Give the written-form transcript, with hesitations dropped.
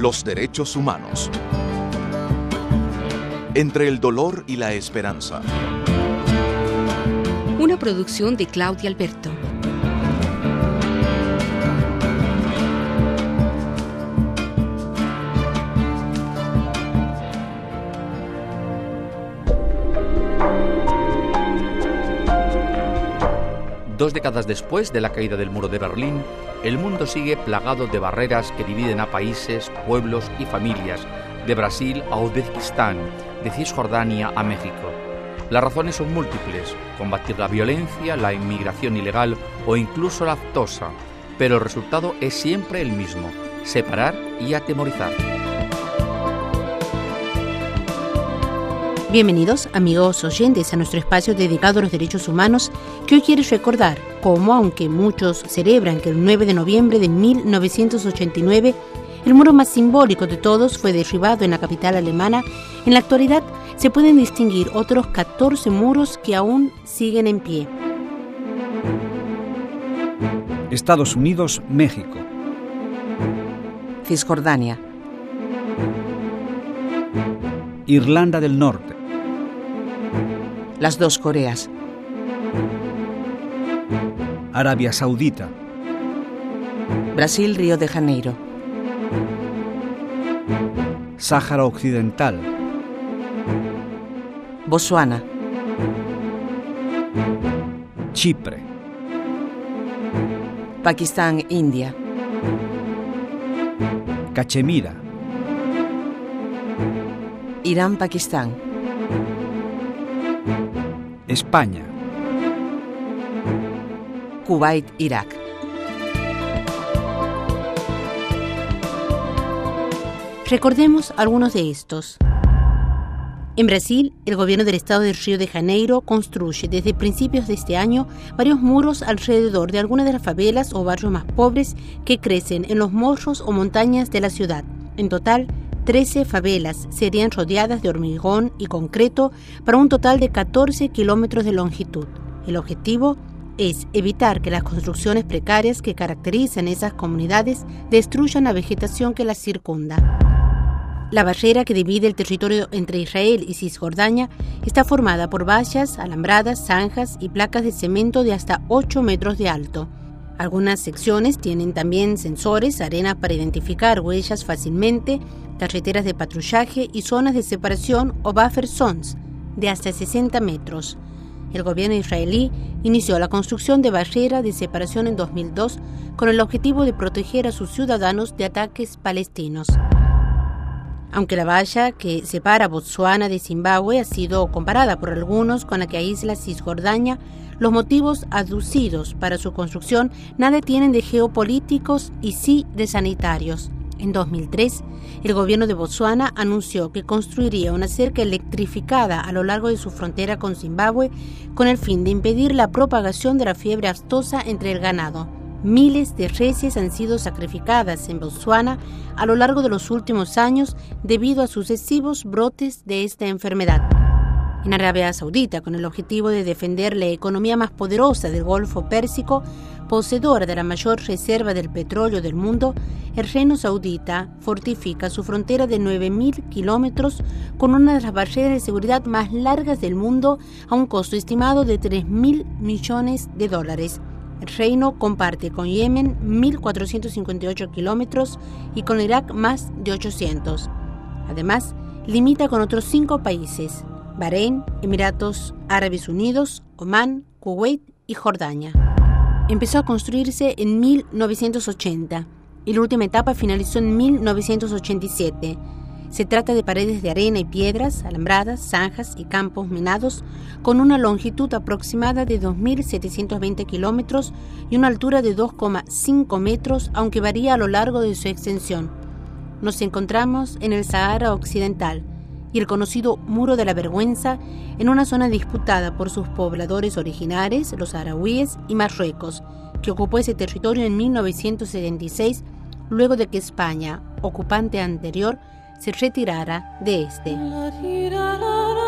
Los derechos humanos. Entre el dolor y la esperanza. Una producción de Claudia Alberto. Dos décadas después de la caída del muro de Berlín, el mundo sigue plagado de barreras que dividen a países, pueblos y familias, de Brasil a Uzbekistán, de Cisjordania a México. Las razones son múltiples: combatir la violencia, la inmigración ilegal o incluso la aftosa, pero el resultado es siempre el mismo: separar y atemorizar. Bienvenidos, amigos oyentes, a nuestro espacio dedicado a los derechos humanos, que hoy quiere recordar cómo, aunque muchos celebran que el 9 de noviembre de 1989 el muro más simbólico de todos fue derribado en la capital alemana, en la actualidad se pueden distinguir otros 14 muros que aún siguen en pie. Estados Unidos, México. Cisjordania. Irlanda del Norte. Las dos Coreas. Arabia Saudita. Brasil, Río de Janeiro. Sáhara Occidental. Botsuana. Chipre. Pakistán, India. Cachemira. Irán, Pakistán. España. Kuwait, Irak. Recordemos algunos de estos. En Brasil, el gobierno del estado de Río de Janeiro construye desde principios de este año varios muros alrededor de algunas de las favelas o barrios más pobres que crecen en los morros o montañas de la ciudad. En total, 13 favelas serían rodeadas de hormigón y concreto para un total de 14 kilómetros de longitud. El objetivo es evitar que las construcciones precarias que caracterizan esas comunidades destruyan la vegetación que las circunda. La barrera que divide el territorio entre Israel y Cisjordania está formada por vallas, alambradas, zanjas y placas de cemento de hasta 8 metros de alto. Algunas secciones tienen también sensores, arenas para identificar huellas fácilmente, carreteras de patrullaje y zonas de separación o buffer zones de hasta 60 metros. El gobierno israelí inició la construcción de barrera de separación en 2002 con el objetivo de proteger a sus ciudadanos de ataques palestinos. Aunque la valla que separa Botsuana de Zimbabue ha sido comparada por algunos con la que aísla Cisjordania, los motivos aducidos para su construcción nada tienen de geopolíticos y sí de sanitarios. En 2003, el gobierno de Botsuana anunció que construiría una cerca electrificada a lo largo de su frontera con Zimbabue con el fin de impedir la propagación de la fiebre aftosa entre el ganado. Miles de reses han sido sacrificadas en Botsuana a lo largo de los últimos años debido a sucesivos brotes de esta enfermedad. En Arabia Saudita, con el objetivo de defender la economía más poderosa del Golfo Pérsico, poseedora de la mayor reserva del petróleo del mundo, el reino saudita fortifica su frontera de 9.000 kilómetros con una de las barreras de seguridad más largas del mundo a un costo estimado de $3.000 millones. El reino comparte con Yemen 1.458 kilómetros y con Irak más de 800. Además, limita con otros 5 países: Bahrein, Emiratos Árabes Unidos, Omán, Kuwait y Jordania. Empezó a construirse en 1980 y la última etapa finalizó en 1987. Se trata de paredes de arena y piedras, alambradas, zanjas y campos minados con una longitud aproximada de 2.720 kilómetros y una altura de 2,5 metros, aunque varía a lo largo de su extensión. Nos encontramos en el Sáhara Occidental y el conocido Muro de la Vergüenza, en una zona disputada por sus pobladores originarios, los saharauíes y Marruecos, que ocupó ese territorio en 1976, luego de que España, ocupante anterior, se retirara de este.